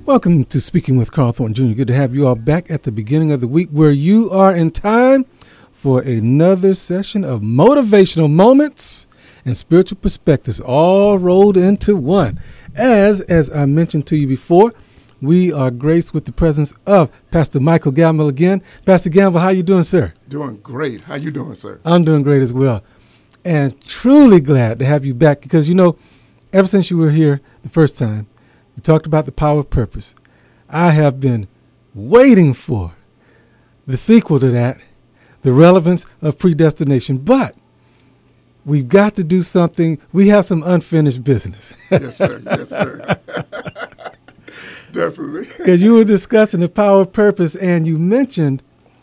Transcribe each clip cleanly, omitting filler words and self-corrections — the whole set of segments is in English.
Welcome to Speaking with Carl Thornton Jr. Good to have you all back at the beginning of the week where you are in time for another session of motivational moments and spiritual perspectives all rolled into one. As I mentioned to you before, we are graced with the presence of Pastor Michael Gamble again. Pastor Gamble, how you doing, sir? Doing great. How you doing, sir? I'm doing great as well. And truly glad to have you back because, ever since you were here the first time, you talked about the power of purpose. I have been waiting for the sequel to that, the relevance of predestination. But we've got to do something. We have some unfinished business. Yes, sir. Yes, sir. Definitely. Because you were discussing the power of purpose, and you mentioned,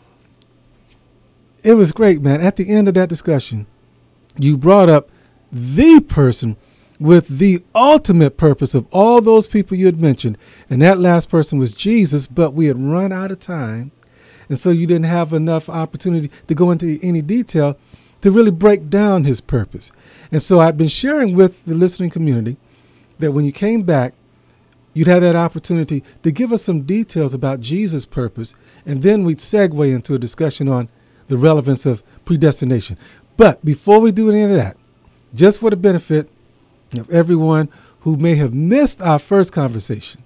it was great, man. At the end of that discussion, you brought up the person with the ultimate purpose of all those people you had mentioned. And that last person was Jesus, but we had run out of time. And so you didn't have enough opportunity to go into any detail to really break down his purpose. And so I've been sharing with the listening community that when you came back, you'd have that opportunity to give us some details about Jesus' purpose. And then we'd segue into a discussion on the relevance of predestination. But before we do any of that, just for the benefit of everyone who may have missed our first conversation,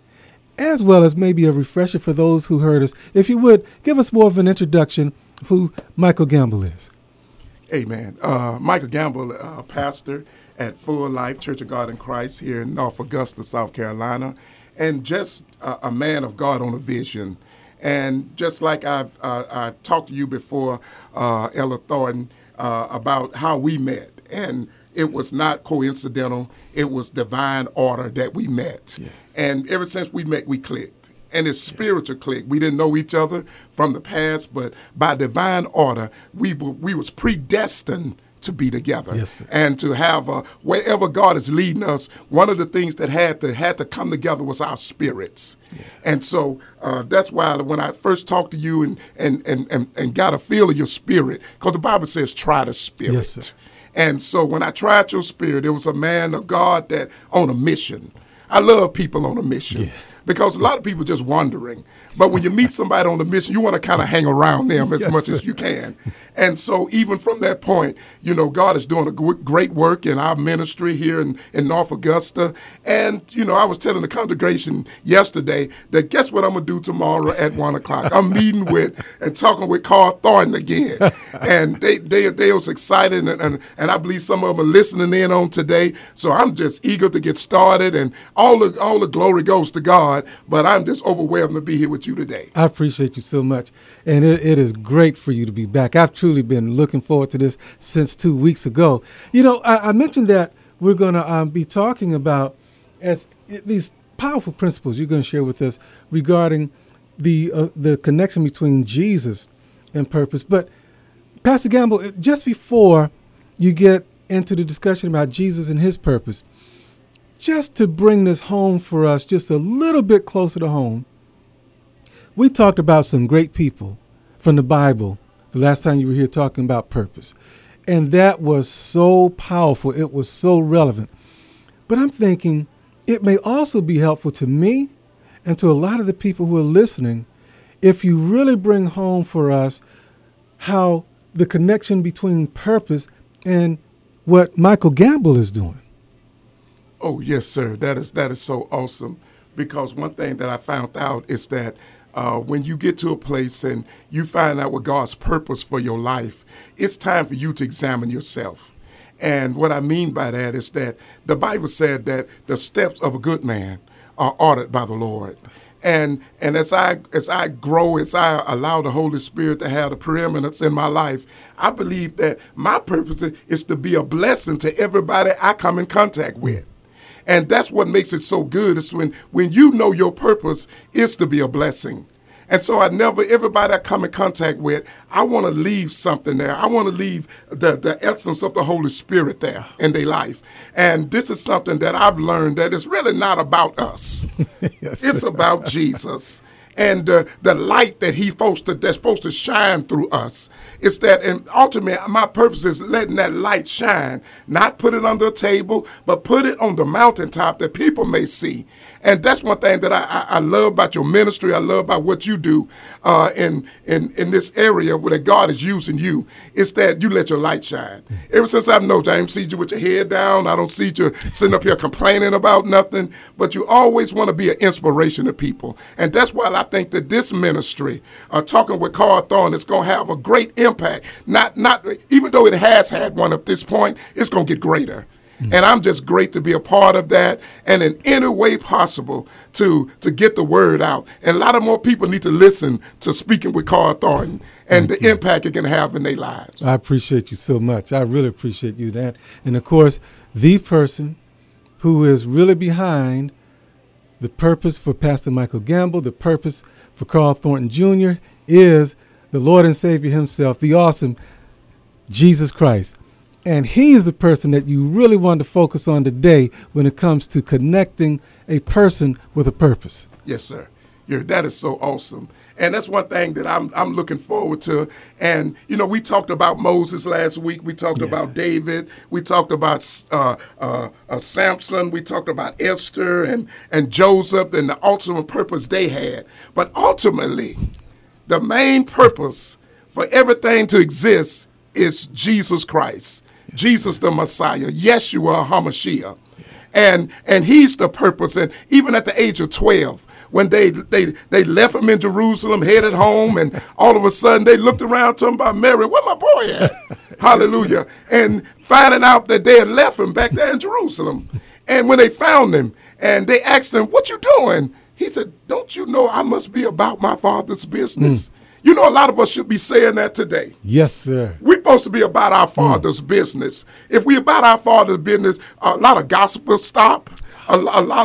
as well as maybe a refresher for those who heard us, if you would, give us more of an introduction of who Michael Gamble is. Amen. Michael Gamble, pastor at Full Life Church of God in Christ here in North Augusta, South Carolina, and just a man of God on a vision. And just like I've talked to you before, Ella Thornton, about how we met. And it was not coincidental. It was divine order that we met. Yes. And ever since we met, we clicked. And it's spiritual click. We didn't know each other from the past, but by divine order, we was predestined to be together. Yes, sir. And to have wherever God is leading us, one of the things that had to come together was our spirits. Yes. And so that's why when I first talked to you and got a feel of your spirit, because the Bible says try the spirit. Yes, sir. And so when I tried your spirit, it was a man of God that on a mission. I love people on a mission. Yeah. Because a lot of people just wandering. But when you meet somebody on a mission, you want to kind of hang around them as much as you can. And so even from that point, God is doing a great work in our ministry here in North Augusta. And, I was telling the congregation yesterday that guess what I'm going to do tomorrow at 1 o'clock? I'm meeting with and talking with Carl Thornton again. And they was excited, and I believe some of them are listening in on today. So I'm just eager to get started, and all the glory goes to God. But I'm just overwhelmed to be here with you today. I appreciate you so much. And it is great for you to be back. I've truly been looking forward to this since 2 weeks ago. I mentioned that we're going to be talking about these powerful principles you're going to share with us regarding the connection between Jesus and purpose. But Pastor Gamble, just before you get into the discussion about Jesus and his purpose, just to bring this home for us just a little bit closer to home, we talked about some great people from the Bible the last time you were here talking about purpose. And that was so powerful. It was so relevant. But I'm thinking it may also be helpful to me and to a lot of the people who are listening if you really bring home for us how the connection between purpose and what Michael Gamble is doing. Oh, yes, sir. That is so awesome, because one thing that I found out is that when you get to a place and you find out what God's purpose for your life, it's time for you to examine yourself. And what I mean by that is that the Bible said that the steps of a good man are ordered by the Lord. And as I grow, as I allow the Holy Spirit to have the preeminence in my life, I believe that my purpose is to be a blessing to everybody I come in contact with. And that's what makes it so good, is when you know your purpose is to be a blessing. And so everybody I come in contact with, I want to leave something there. I want to leave the essence of the Holy Spirit there in their life. And this is something that I've learned that it's really not about us. Yes, it's about Jesus. and the light that that's supposed to shine through us. It's that, and ultimately, my purpose is letting that light shine, not put it under a table, but put it on the mountaintop that people may see. And that's one thing that I love about your ministry. I love about what you do in this area where God is using you. It's that you let your light shine. Ever since I've known you, I haven't seen you with your head down. I don't see you sitting up here complaining about nothing. But you always want to be an inspiration to people. And that's why I think that this ministry, talking with Carl Thorne, is going to have a great impact. Not even though it has had one at this point, it's going to get greater. And I'm just great to be a part of that, and in any way possible to get the word out. And a lot of more people need to listen to Speaking with Carl Thornton and the impact it can have in their lives. I appreciate you so much. I really appreciate you that. And of course, the person who is really behind the purpose for Pastor Michael Gamble, the purpose for Carl Thornton Jr. is the Lord and Savior himself, the awesome Jesus Christ. And he's the person that you really want to focus on today when it comes to connecting a person with a purpose. Yes, sir. That is so awesome. And that's one thing that I'm looking forward to. And, we talked about Moses last week. We talked about David. We talked about Samson. We talked about Esther and Joseph and the ultimate purpose they had. But ultimately, the main purpose for everything to exist is Jesus Christ. Jesus the Messiah, Yeshua HaMashiach. And he's the purpose. And even at the age of 12, when they left him in Jerusalem, headed home, and all of a sudden they looked around talking about Mary, where my boy at? Hallelujah. And finding out that they had left him back there in Jerusalem. And when they found him and they asked him, what you doing? He said, don't you know I must be about my Father's business? A lot of us should be saying that today. Yes, sir. We're supposed to be about our Father's business. If we're about our Father's business, a lot of gospel stop. A lot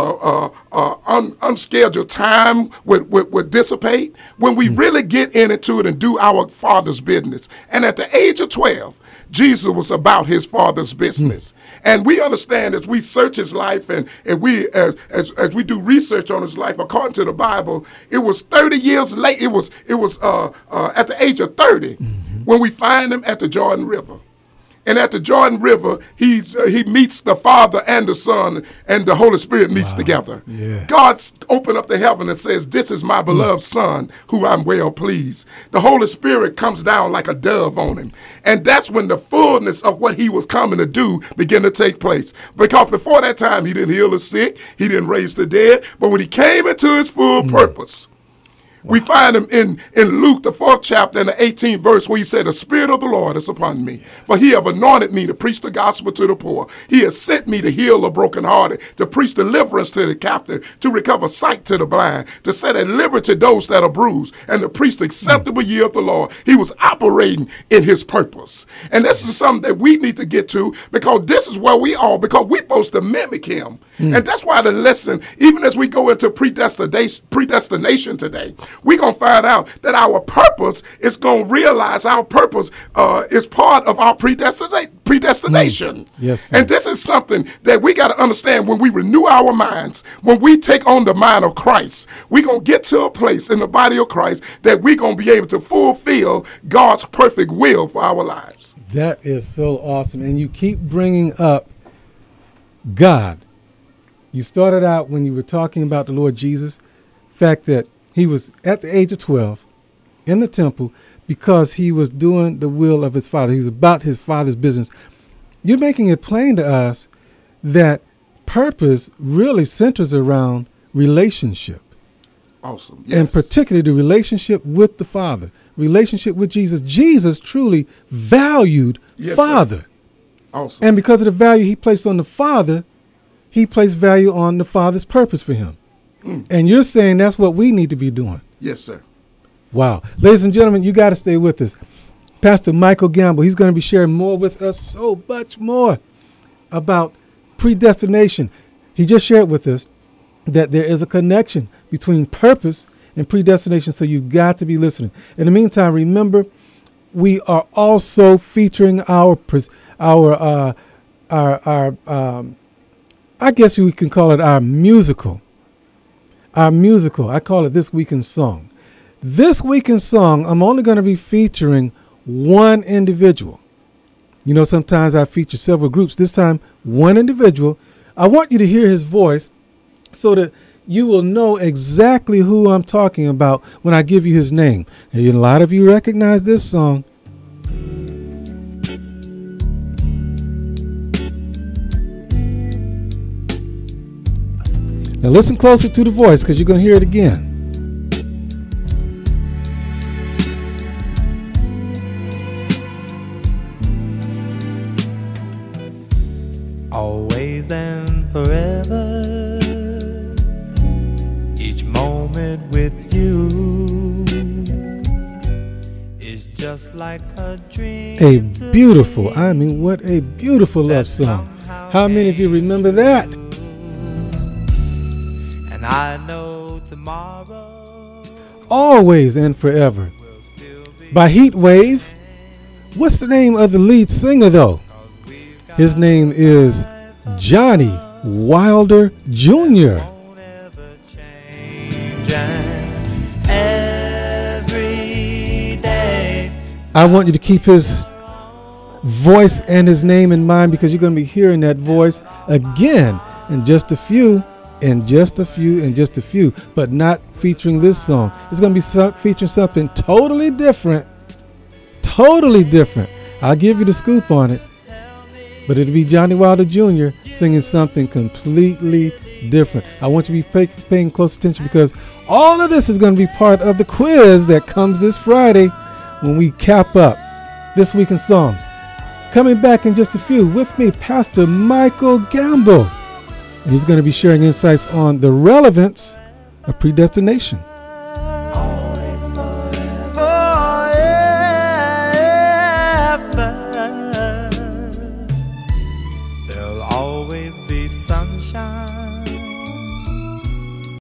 of unscheduled time would dissipate when we really get into it and do our Father's business. And at the age of 12, Jesus was about his Father's business. And we understand as we search his life and we as we do research on his life according to the Bible, it was 30 years late. It was at the age of 30 when we find him at the Jordan River. And at the Jordan River, he meets the Father and the Son, and the Holy Spirit meets together. Yeah. God opened up the heaven and says, this is my beloved Son, who I'm well pleased. The Holy Spirit comes down like a dove on him. And that's when the fullness of what he was coming to do began to take place. Because before that time, he didn't heal the sick, he didn't raise the dead. But when he came into his full purpose, we find him in Luke, the 4th chapter and the 18th verse, where he said, the Spirit of the Lord is upon me, for he have anointed me to preach the gospel to the poor. He has sent me to heal the brokenhearted, to preach deliverance to the captive, to recover sight to the blind, to set at liberty those that are bruised, and to preach the acceptable year of the Lord. He was operating in his purpose. And this is something that we need to get to, because this is where we are, because we're supposed to mimic him. And that's why the lesson, even as we go into predestination today, we're going to find out that our purpose is going to realize our purpose is part of our predestination. Yes, sir. And this is something that we got to understand when we renew our minds, when we take on the mind of Christ. We're going to get to a place in the body of Christ that we're going to be able to fulfill God's perfect will for our lives. That is so awesome. And you keep bringing up God. You started out when you were talking about the Lord Jesus, fact that he was at the age of 12 in the temple because he was doing the will of his Father. He was about his Father's business. You're making it plain to us that purpose really centers around relationship. Awesome. Yes. And particularly the relationship with the Father, relationship with Jesus. Jesus truly valued Father. Sir. Awesome. And because of the value he placed on the Father, he placed value on the Father's purpose for him. And you're saying that's what we need to be doing. Yes, sir. Wow. Ladies and gentlemen, you got to stay with us. Pastor Michael Gamble, he's going to be sharing more with us, so much more about predestination. He just shared with us that there is a connection between purpose and predestination, so you've got to be listening. In the meantime, remember, we are also featuring our I guess we can call it our musical our musical. I call it This Week in Song. This Week in Song, I'm only going to be featuring one individual. You know, sometimes I feature several groups. This time, one individual. I want you to hear his voice so that you will know exactly who I'm talking about when I give you his name. And a lot of you recognize this song. Now listen closer to the voice because you're going to hear it again. Always and forever, each moment with you is just like a dream. A beautiful, I mean, what a beautiful love song. How many of you remember that? And I know tomorrow, Always and Forever by Heat Wave. What's the name of the lead singer, though? His name is Johnny Wilder Jr. I want you to keep his voice and his name in mind because you're going to be hearing that voice again in just a few, but not featuring this song. It's going to be featuring something totally different. I'll give you the scoop on it. But it'll be Johnny Wilder Jr. singing something completely different. I want you to be paying close attention because all of this is going to be part of the quiz that comes this Friday when we cap up This Week in Song. Coming back in just a few with me, Pastor Michael Gamble. And he's going to be sharing insights on the relevance of predestination. There'll always be sunshine